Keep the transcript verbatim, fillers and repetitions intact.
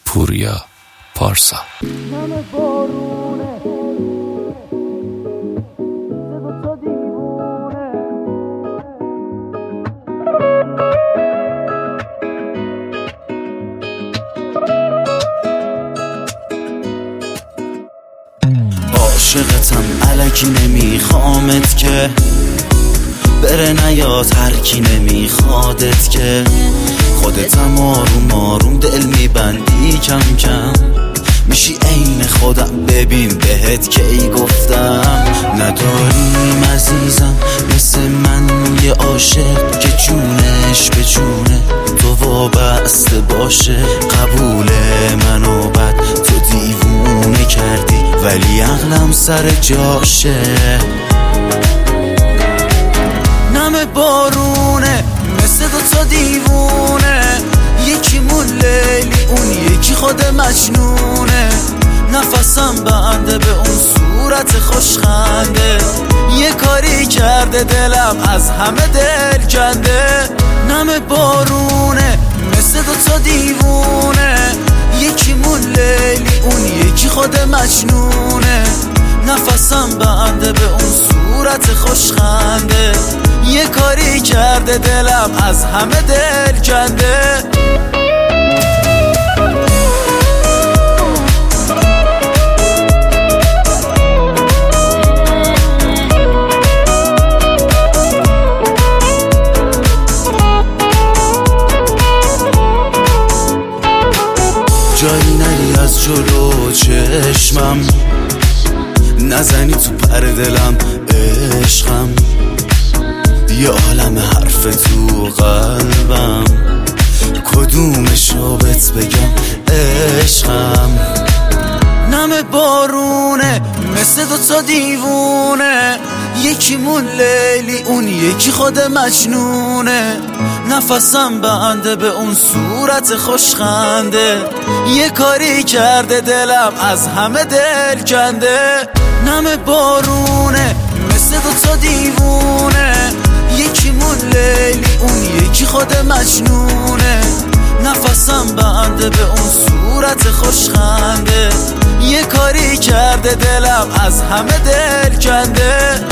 پوریا پارسا. عاشقتم الکی نمیخوامت که بره نیاد، هرکی نمیخوادت که خودتم آروم آروم دل میبندی کم کم، میشی عین خودم. ببین بهت کی گفتم نداریم عزیزم مثل من یه عاشق که جونش به جونه تو وابسته باشه. قبول منو بد تو دیوونه کردی ولی عقلم سر جاشه. نم بارونه مثل دو تا دیوونه، یکی مون لیلی اون یکی خود مجنونه. نفسم بنده به اون صورت خوشخنده، یه کاری کرده دلم از همه دل کنده. نم بارونه مثل دو تا دیوونه، یکی مون لیلی اون یکی خود مجنونه. نفسم بنده به اون صورت خوشخنده، یه کاری کرده دلم از همه دل کنده. جایی نری از جلو چشمم، نزنی تو پر دلم عشقم. یه عالم حرف تو قلبم، کدومشو بهت بگم عشقم. نم بارونه مثل دو تا دیوونه، یکی مون لیلی اون یکی خود مجنونه. نفسم بنده به اون صورت خوشخنده، یه کاری کرده دلم از همه دل کنده. نم بارونه مثل دو تا دیوونه، یکی مون لیلی اون یکی خود مجنونه. نفسم بنده به اون صورت خوشخنده، یه کاری کرده دلم از همه دل کنده.